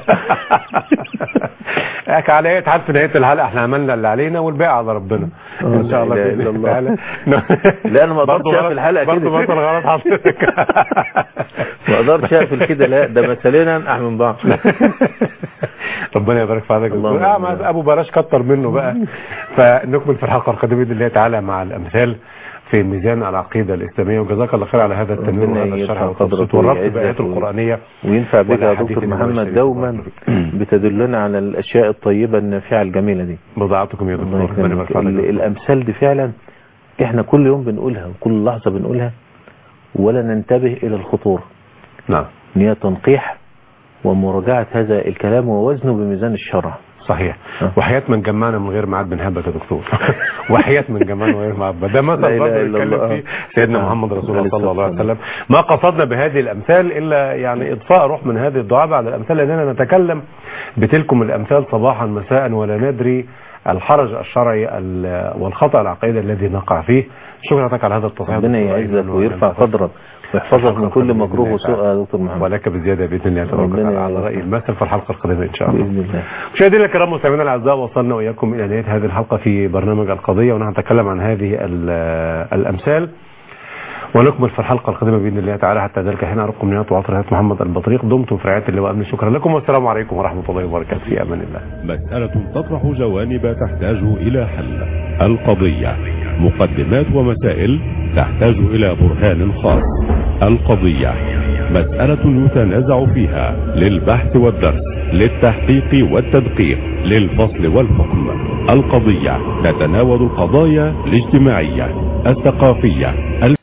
على ايه تعال في نهايه الحلقه احنا عملنا اللي علينا والباقي على ربنا ان شاء الله باذن الله تعالى. لا انا ما اقدرش اقفل الحلقه كده برضه غلط حضرتك. ما اقدرش اقفل كده، لا ده مثالنا انقح من بعض. ربنا يبارك في حضرتك. ابو بلاش كتر منه بقى. فنكمل في الحلقه القادمه باذن الله تعالى مع الامثال في ميزان العقيده الاسلاميه. وجزاك الله خير على هذا التنوير وهذا الشرح والتبسيط والربط بالايات القرانيه. وينفع بك يا دكتور محمد دوما بتدلنا على الاشياء الطيبه النافعه الجميله دي. بضاعتكم يا دكتور. ربنا يبارك في حضرتك. الامثال دي فعلا احنا كل يوم بنقولها وكل لحظه بنقولها ولا ننتبه الى الخطوره. نعم. ان هي تنقيح ومراجعه هذا الكلام ووزنه بميزان الشرع. صحيح. وحياة من جمعنا من غير ميعاد بنهبك يا دكتور. وحياة من جمعنا من غير ميعاد، ده مثل برضه يتكلم فيه سيدنا محمد رسول الله صلى الله عليه وسلم. ما قصدنا بهذه الامثال الا يعني اضفاء روح من هذه الدعاء بعد الامثال، لاننا نتكلم بتلكم الامثال صباحا مساء ولا ندري الحرج الشرعي والخطأ العقيدي الذي نقع فيه. شكرا لك على هذا التصحيح. ربنا يعزك ويرفع قدرك ويحفظك من كل مكروه وسوء يا دكتور محمد. ولك بزياده باذن الله تبارك وتعالى على راي المثل في الحلقه القادمه ان شاء الله باذن الله. مشاهدينا الكرام مستمعينا الاعزاء، وصلنا واياكم الى نهايه هذه الحلقه في برنامج القضيه، ونحن نتكلم عن هذه الامثال، ونكمل في الحلقه القادمه باذن الله تعالى. حتى ذلك حين ارقم نيات وعطر محمد البطريق. دمتم في رعايه الله وامن. شكرا لكم والسلام عليكم ورحمه الله وبركاته. في امان الله. مساله تطرح جوانب تحتاج الى حل. القضيه مقدمات ومسائل تحتاج إلى برهان خاص. القضية مسألة يتنازع فيها للبحث والدرس، للتحقيق والتدقيق، للفصل والحكم. القضية تتناول القضايا الاجتماعية، الثقافية،